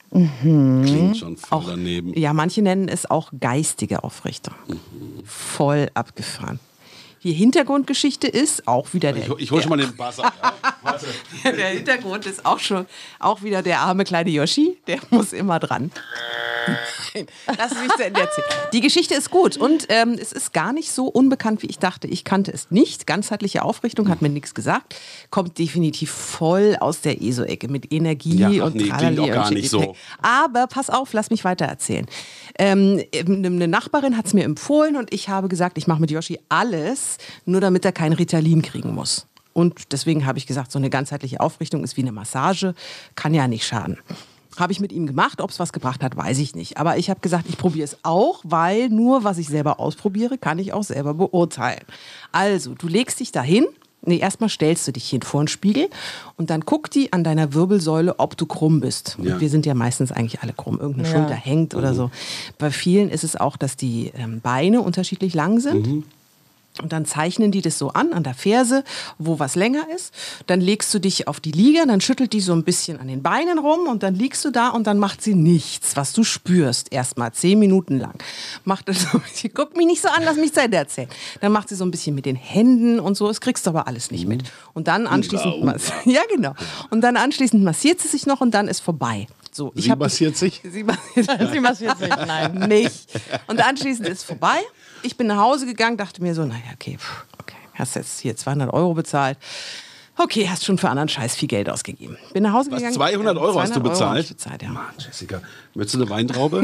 Speaker 4: Klingt schon voll
Speaker 5: Auch,
Speaker 4: daneben.
Speaker 5: ja, manche nennen es auch geistige Aufrichtung. Voll abgefahren. Die Hintergrundgeschichte ist auch wieder der.
Speaker 4: Ich, ich hole schon mal den Buzzer. Ja? Warte.
Speaker 5: Der Hintergrund ist auch schon auch wieder der arme kleine Yoshi, der muss immer dran. Nein, lass mich zu Ende erzählen. Die Geschichte ist gut und ähm, es ist gar nicht so unbekannt, wie ich dachte. Ich kannte es nicht. Ganzheitliche Aufrichtung hat mir nichts gesagt. Kommt definitiv voll aus der E S O-Ecke mit Energie
Speaker 4: Ja, ach
Speaker 5: und
Speaker 4: nee,
Speaker 5: Tralali
Speaker 4: klingt auch gar
Speaker 5: und
Speaker 4: nicht
Speaker 5: Schickimicki.
Speaker 4: so.
Speaker 5: Aber pass auf, lass mich weiter erzählen. Ähm, eine Nachbarin hat es mir empfohlen und ich habe gesagt, ich mache mit Yoshi alles, nur damit er kein Ritalin kriegen muss. Und deswegen habe ich gesagt, so eine ganzheitliche Aufrichtung ist wie eine Massage, kann ja nicht schaden. Habe ich mit ihm gemacht, ob es was gebracht hat, weiß ich nicht. Aber ich habe gesagt, ich probiere es auch, weil nur was ich selber ausprobiere, kann ich auch selber beurteilen. Also, du legst dich dahin. Nee, erstmal stellst du dich hin vor den Spiegel und dann guckt die an deiner Wirbelsäule, ob du krumm bist.
Speaker 4: Ja.
Speaker 5: Und wir sind ja meistens eigentlich alle krumm. Irgendeine
Speaker 6: Ja.
Speaker 5: Schulter hängt oder so. Bei vielen ist es auch, dass die ähm, Beine unterschiedlich lang sind. Und dann zeichnen die das so an, an der Ferse, wo was länger ist. Dann legst du dich auf die Liege, dann schüttelt die so ein bisschen an den Beinen rum und dann liegst du da und dann macht sie nichts, was du spürst. Erstmal zehn Minuten lang. Macht das so, guck mich nicht so an, lass mich zu Ende erzählen. Dann macht sie so ein bisschen mit den Händen und so, das kriegst du aber alles nicht mit. Und dann anschließend, mas- ja genau. Und dann anschließend massiert sie sich noch und dann ist vorbei. So, ich
Speaker 4: Sie
Speaker 5: hab-
Speaker 4: massiert sich?
Speaker 5: Sie massiert,
Speaker 6: Sie massiert sich, nein.
Speaker 5: nicht. Und anschließend ist vorbei. Ich bin nach Hause gegangen, dachte mir so, naja, okay, pff, okay, hast jetzt hier zweihundert Euro bezahlt. Okay, hast schon für anderen Scheiß viel Geld ausgegeben. Bin nach Hause
Speaker 4: Was,
Speaker 5: gegangen.
Speaker 4: zweihundert Euro hast du
Speaker 5: zweihundert Euro
Speaker 4: bezahlt?
Speaker 5: habe ich bezahlt, ja.
Speaker 4: Mann, Jessica, möchtest du eine Weintraube?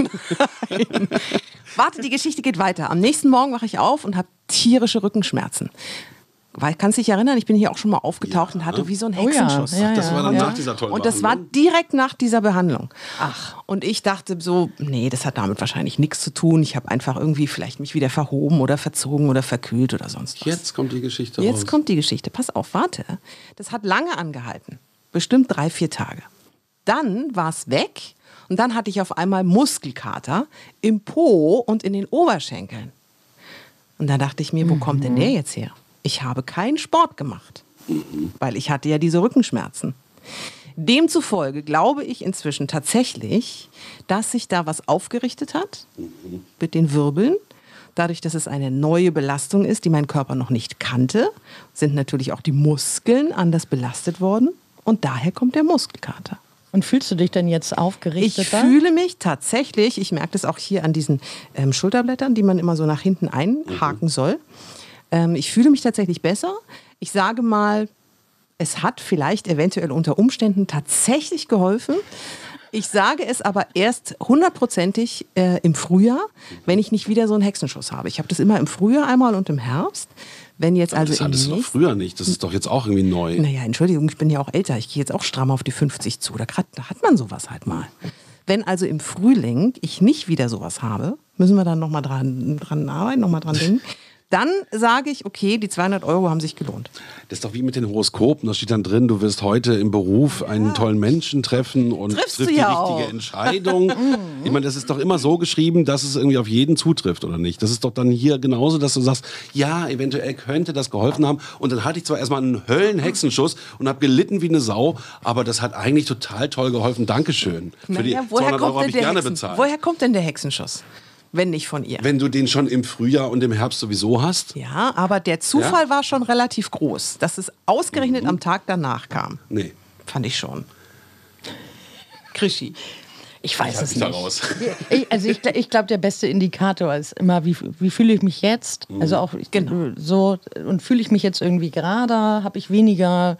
Speaker 5: Warte, die Geschichte geht weiter. Am nächsten Morgen wache ich auf und habe tierische Rückenschmerzen. Weil, kannst dich erinnern, ich bin hier auch schon mal aufgetaucht und hatte wie so einen
Speaker 6: Oh ja,
Speaker 5: Hexenschuss.
Speaker 6: ja,
Speaker 4: Das war dann
Speaker 6: ja.
Speaker 4: nach dieser tollen
Speaker 5: Und das war
Speaker 4: Behandlung.
Speaker 5: direkt nach dieser Behandlung. Ach. Und ich dachte so, nee, das hat damit wahrscheinlich nichts zu tun. Ich habe einfach irgendwie vielleicht mich wieder verhoben oder verzogen oder verkühlt oder sonst was.
Speaker 4: Jetzt kommt die Geschichte raus.
Speaker 5: Jetzt kommt die Geschichte. Pass auf, warte. Das hat lange angehalten. Bestimmt drei, vier Tage. Dann war es weg und dann hatte ich auf einmal Muskelkater im Po und in den Oberschenkeln. Und dann dachte ich mir, wo kommt denn der jetzt her? Ich habe keinen Sport gemacht, weil ich hatte ja diese Rückenschmerzen. Demzufolge glaube ich inzwischen tatsächlich, dass sich da was aufgerichtet hat mit den Wirbeln. Dadurch, dass es eine neue Belastung ist, die mein Körper noch nicht kannte, sind natürlich auch die Muskeln anders belastet worden. Und daher kommt der Muskelkater.
Speaker 6: Und fühlst du dich denn jetzt
Speaker 5: Ich
Speaker 6: aufgerichteter?
Speaker 5: fühle mich tatsächlich, ich merke das auch hier an diesen ähm, Schulterblättern, die man immer so nach hinten einhaken soll. Ähm, ich fühle mich tatsächlich besser. Ich sage mal, es hat vielleicht eventuell unter Umständen tatsächlich geholfen, Ich sage es aber erst hundertprozentig äh, im Frühjahr, wenn ich nicht wieder so einen Hexenschuss habe. Ich habe das immer im Frühjahr einmal und im Herbst. Wenn jetzt also
Speaker 4: Das hattest du doch früher nicht. Das ist doch jetzt auch irgendwie neu.
Speaker 5: Naja, Entschuldigung, ich bin ja auch älter. Ich gehe jetzt auch stramm auf die fünfzig zu. Da, grad, da hat man sowas halt mal. Wenn also im Frühling ich nicht wieder sowas habe, müssen wir dann nochmal dran, dran arbeiten, nochmal dran denken. Dann sage ich, okay, die zweihundert Euro haben sich gelohnt.
Speaker 4: Das ist doch wie mit den Horoskopen. Da steht dann drin, du wirst heute im Beruf einen tollen Menschen treffen und
Speaker 5: Triffst
Speaker 4: trifft
Speaker 5: du
Speaker 4: die
Speaker 5: ja
Speaker 4: richtige
Speaker 5: auch.
Speaker 4: Entscheidung. Ich meine, das ist doch immer so geschrieben, dass es irgendwie auf jeden zutrifft, oder nicht? Das ist doch dann hier genauso, dass du sagst, ja, eventuell könnte das geholfen haben. Und dann hatte ich zwar erstmal einen Höllenhexenschuss und habe gelitten wie eine Sau, aber das hat eigentlich total toll geholfen. Dankeschön. Für die
Speaker 5: Naja, woher,
Speaker 4: zweihundert Euro
Speaker 5: kommt
Speaker 4: habe
Speaker 5: denn
Speaker 4: ich
Speaker 5: der
Speaker 4: gerne
Speaker 5: Hexen,
Speaker 4: bezahlt.
Speaker 5: woher kommt denn der Hexenschuss? Wenn nicht von ihr.
Speaker 4: Wenn du den schon im Frühjahr und im Herbst sowieso hast?
Speaker 5: Ja, aber der Zufall
Speaker 4: Ja?
Speaker 5: war schon relativ groß, dass es ausgerechnet am Tag danach kam.
Speaker 4: Nee.
Speaker 5: Fand ich schon. Krischi.
Speaker 6: Ich weiß es
Speaker 4: Ich da
Speaker 6: nicht.
Speaker 4: raus.
Speaker 6: Ich, also ich, ich glaube, der beste Indikator ist immer, wie, wie fühle ich mich jetzt? Also auch
Speaker 5: Genau.
Speaker 6: so, und fühle ich mich jetzt irgendwie gerade? Habe ich weniger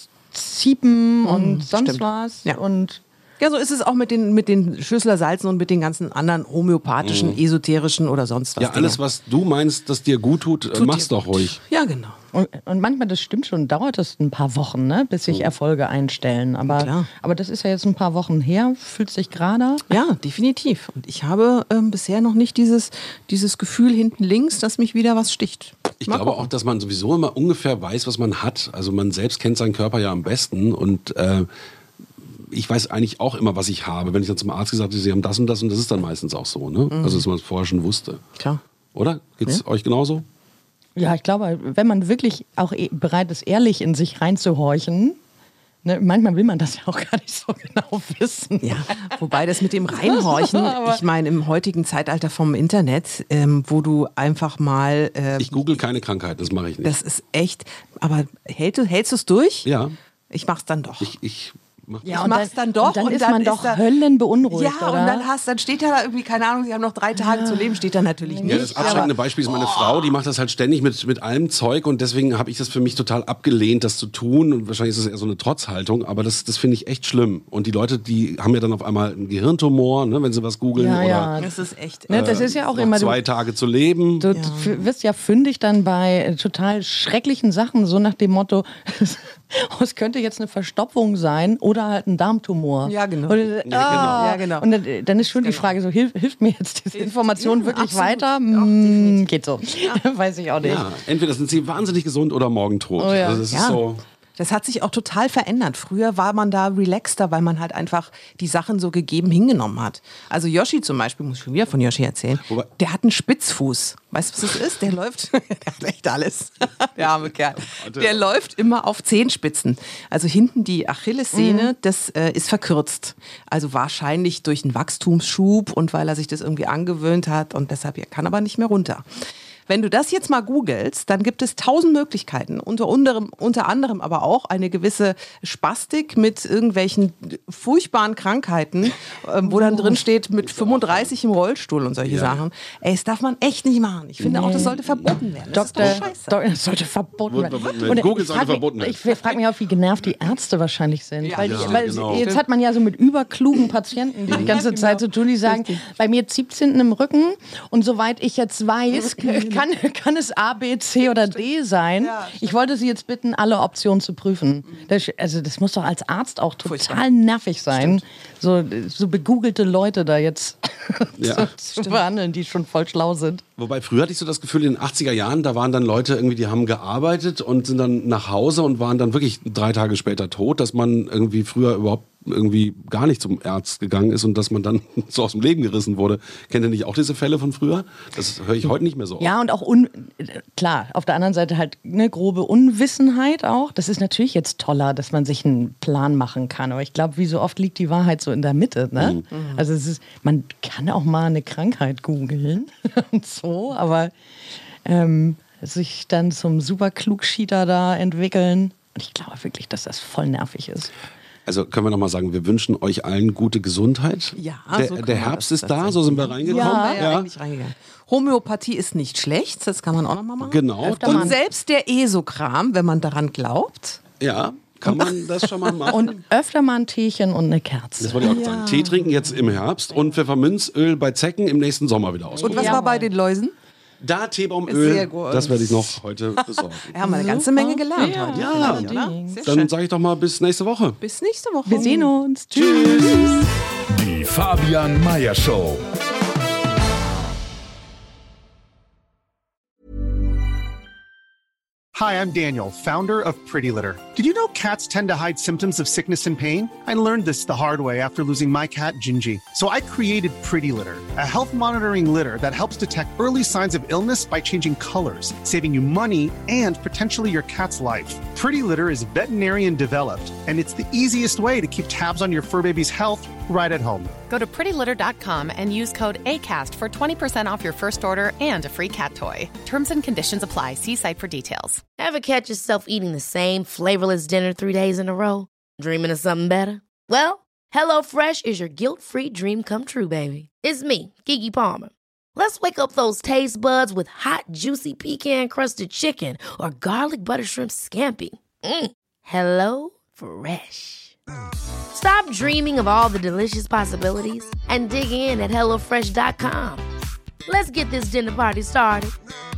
Speaker 6: Ziepen und sonst
Speaker 5: stimmt.
Speaker 6: was?
Speaker 5: Ja.
Speaker 6: Und
Speaker 5: Ja, so ist es auch mit den, mit den Schüsslersalzen und mit den ganzen anderen homöopathischen, esoterischen oder sonst was.
Speaker 4: Ja, alles,
Speaker 5: Dinge.
Speaker 4: was du meinst, das dir gut tut, äh, mach's
Speaker 5: dir
Speaker 4: doch ruhig.
Speaker 5: Ja, genau.
Speaker 6: Und, und manchmal, das stimmt schon, dauert es ein paar Wochen, ne, bis sich Erfolge einstellen. Aber,
Speaker 5: Klar.
Speaker 6: aber das ist ja jetzt ein paar Wochen her. Fühlt sich gerade?
Speaker 5: Ja, definitiv. Und ich habe ähm, bisher noch nicht dieses, dieses Gefühl hinten links, dass mich wieder was sticht.
Speaker 4: Ich
Speaker 5: Mal
Speaker 4: glaube
Speaker 5: gucken.
Speaker 4: auch, dass man sowieso immer ungefähr weiß, was man hat. Also man selbst kennt seinen Körper ja am besten und äh, ich weiß eigentlich auch immer, was ich habe. Wenn ich dann zum Arzt gesagt habe, sie haben das und das und das ist dann meistens auch so, ne? Also dass man es vorher schon wusste.
Speaker 5: Klar.
Speaker 4: Oder? Geht's euch genauso?
Speaker 6: Ja, ich glaube, wenn man wirklich auch e- bereit ist, ehrlich in sich reinzuhorchen, ne, manchmal will man das ja auch gar nicht so genau wissen.
Speaker 5: Ja, wobei das mit dem Reinhorchen, ich meine, im heutigen Zeitalter vom Internet, ähm, wo du einfach mal, äh,
Speaker 4: Ich google keine Krankheit, das mache ich nicht.
Speaker 5: das ist echt, aber hält, du- hältst du es durch?
Speaker 4: ja,
Speaker 5: Ich mach's dann doch.
Speaker 4: ich, ich mach
Speaker 6: Ja,
Speaker 5: Ich
Speaker 6: und
Speaker 5: mach's
Speaker 6: dann,
Speaker 5: dann doch
Speaker 6: Und dann
Speaker 5: und
Speaker 6: ist
Speaker 5: dann
Speaker 6: man
Speaker 5: ist
Speaker 6: doch
Speaker 5: da-
Speaker 6: höllenbeunruhigt,
Speaker 5: Ja,
Speaker 6: oder?
Speaker 5: und dann hast, dann steht da irgendwie, keine Ahnung, sie haben noch drei Tage zu leben, steht da natürlich nicht.
Speaker 4: Ja, das abschreckende Beispiel ist meine Frau, die macht das halt ständig mit, mit allem Zeug und deswegen habe ich das für mich total abgelehnt, das zu tun und wahrscheinlich ist es eher so eine Trotzhaltung, aber das, das finde ich echt schlimm und die Leute, die haben ja dann auf einmal einen Gehirntumor, ne, wenn sie was googeln
Speaker 6: Ja,
Speaker 4: oder
Speaker 6: ja.
Speaker 5: Das ist echt.
Speaker 6: Ne, das ist ja auch
Speaker 4: noch
Speaker 6: immer,
Speaker 4: zwei
Speaker 6: du,
Speaker 4: Tage zu leben.
Speaker 6: du f- wirst ja fündig dann bei äh, total schrecklichen Sachen, so nach dem Motto, es könnte jetzt eine Verstopfung sein oder halt ein Darmtumor.
Speaker 5: Ja, genau.
Speaker 6: Oder,
Speaker 4: Ja, genau.
Speaker 6: ah,
Speaker 5: Ja, genau.
Speaker 6: Und dann, dann ist schon die Frage, so hilf, hilft mir jetzt diese Information
Speaker 5: ja,
Speaker 6: wirklich
Speaker 5: absolut.
Speaker 6: weiter?
Speaker 5: Ja,
Speaker 6: Hm, geht so. Weiß ich auch nicht.
Speaker 4: Ja, entweder sind sie wahnsinnig gesund oder morgen tot.
Speaker 6: Oh ja.
Speaker 4: Also das ist
Speaker 5: Ja.
Speaker 4: so.
Speaker 5: Das hat sich auch total verändert. Früher war man da relaxter, weil man halt einfach die Sachen so gegeben hingenommen hat. Also Yoshi zum Beispiel, muss ich schon wieder von Yoshi erzählen,
Speaker 4: Wobei-
Speaker 5: der hat einen Spitzfuß. Weißt du, was das ist? Der läuft, der hat echt alles. Der arme Kerl. Der läuft immer auf Zehenspitzen. Also hinten die Achillessehne, das äh, ist verkürzt. Also wahrscheinlich durch einen Wachstumsschub und weil er sich das irgendwie angewöhnt hat und deshalb, er kann aber nicht mehr runter. Wenn du das jetzt mal googelst, dann gibt es tausend Möglichkeiten. Unter, anderem, unter anderem aber auch eine gewisse Spastik mit irgendwelchen furchtbaren Krankheiten, ähm, wo dann drin steht mit fünfunddreißig im Rollstuhl und solche
Speaker 4: Ja.
Speaker 5: Sachen. Ey, das darf man echt nicht machen. Ich finde auch, das sollte verboten werden. Das
Speaker 6: Doktor,
Speaker 5: ist doch scheiße.
Speaker 6: Dok- das sollte verboten
Speaker 4: Wurde
Speaker 6: werden.
Speaker 4: verboten werden.
Speaker 6: Und
Speaker 4: Google
Speaker 6: ich
Speaker 4: sollte
Speaker 6: frag mich-
Speaker 4: verboten werden.
Speaker 6: Ich frage mich auch, wie genervt die Ärzte wahrscheinlich sind.
Speaker 5: Ja.
Speaker 6: weil
Speaker 4: Ja,
Speaker 6: ich, weil
Speaker 4: genau.
Speaker 6: jetzt hat man ja so mit überklugen Patienten, die die ganze Zeit so tun, die sagen, bei mir zieht es hinten im Rücken und soweit ich jetzt weiß, kann, kann es A, B, C oder D sein.
Speaker 5: Ja,
Speaker 6: ich wollte Sie jetzt bitten, alle Optionen zu prüfen. Das, also das muss doch als Arzt auch total
Speaker 5: Furchtbar.
Speaker 6: nervig sein, so, so begoogelte Leute da jetzt
Speaker 4: Ja.
Speaker 6: zu, zu behandeln, die schon voll schlau sind.
Speaker 4: Wobei früher hatte ich so das Gefühl, in den achtziger Jahren, da waren dann Leute irgendwie, die haben gearbeitet und sind dann nach Hause und waren dann wirklich drei Tage später tot, dass man irgendwie früher überhaupt irgendwie gar nicht zum Arzt gegangen ist und dass man dann so aus dem Leben gerissen wurde. Kennt ihr nicht auch diese Fälle von früher? Das höre ich heute nicht mehr so.
Speaker 6: Ja, und auch, un klar, auf der anderen Seite halt eine grobe Unwissenheit auch. Das ist natürlich jetzt toller, dass man sich einen Plan machen kann. Aber ich glaube, wie so oft liegt die Wahrheit so in der Mitte. Ne?
Speaker 4: Mhm.
Speaker 6: Also es ist, man kann auch mal eine Krankheit googeln und so, aber ähm, sich dann zum super Klugschieter da entwickeln. Und ich glaube wirklich, dass das voll nervig ist.
Speaker 4: Also können wir nochmal sagen, wir wünschen euch allen gute Gesundheit.
Speaker 5: Ja,
Speaker 4: der,
Speaker 5: so kann
Speaker 4: der
Speaker 5: man
Speaker 4: Herbst
Speaker 5: das
Speaker 4: ist da, so sind wir reingekommen.
Speaker 5: Ja, ja, eigentlich reingegangen. Homöopathie ist nicht schlecht, das kann man auch nochmal machen.
Speaker 4: Genau.
Speaker 6: Öfter
Speaker 5: Und
Speaker 6: mal.
Speaker 5: selbst der Esokram, wenn man daran glaubt,
Speaker 4: Ja, Kann man das schon mal machen?
Speaker 6: Und öfter mal ein Teechen und eine Kerze.
Speaker 4: Das wollte ich auch sagen. Tee trinken jetzt im Herbst und Pfefferminzöl bei Zecken im nächsten Sommer wieder
Speaker 5: Und
Speaker 4: ausprobieren.
Speaker 5: was war bei den Läusen?
Speaker 4: Da Teebaumöl,
Speaker 5: Sehr gut.
Speaker 4: das werde ich noch heute besorgen.
Speaker 5: Wir haben eine ganze Menge gelernt
Speaker 6: Ja,
Speaker 5: heute.
Speaker 4: Ja,
Speaker 5: finde ich, oder? Sehr
Speaker 4: dann
Speaker 5: schön.
Speaker 4: sage ich doch mal bis nächste Woche.
Speaker 5: Bis nächste Woche.
Speaker 6: Wir sehen uns. Tschüss.
Speaker 3: Die Fabian Meyer Show.
Speaker 7: Hi, I'm Daniel, founder of Pretty Litter. Did you know cats tend to hide symptoms of sickness and pain? I learned this the hard way after losing my cat, Gingy. So I created Pretty Litter, a health monitoring litter that helps detect early signs of illness by changing colors, saving you money and potentially your cat's life. Pretty Litter is veterinarian developed, and it's the easiest way to keep tabs on your fur baby's health right at home.
Speaker 8: Go to pretty litter dot com and use code ACAST for twenty percent off your first order and a free cat toy. Terms and conditions apply. See site for details.
Speaker 1: Ever catch yourself eating the same flavorless dinner three days in a row? Dreaming of something better? Well, HelloFresh is your guilt-free dream come true, baby. It's me, Keke Palmer. Let's wake up those taste buds with hot, juicy pecan-crusted chicken or garlic butter shrimp scampi. Mm. Hello Fresh. Stop dreaming of all the delicious possibilities and dig in at hello fresh dot com. Let's get this dinner party started.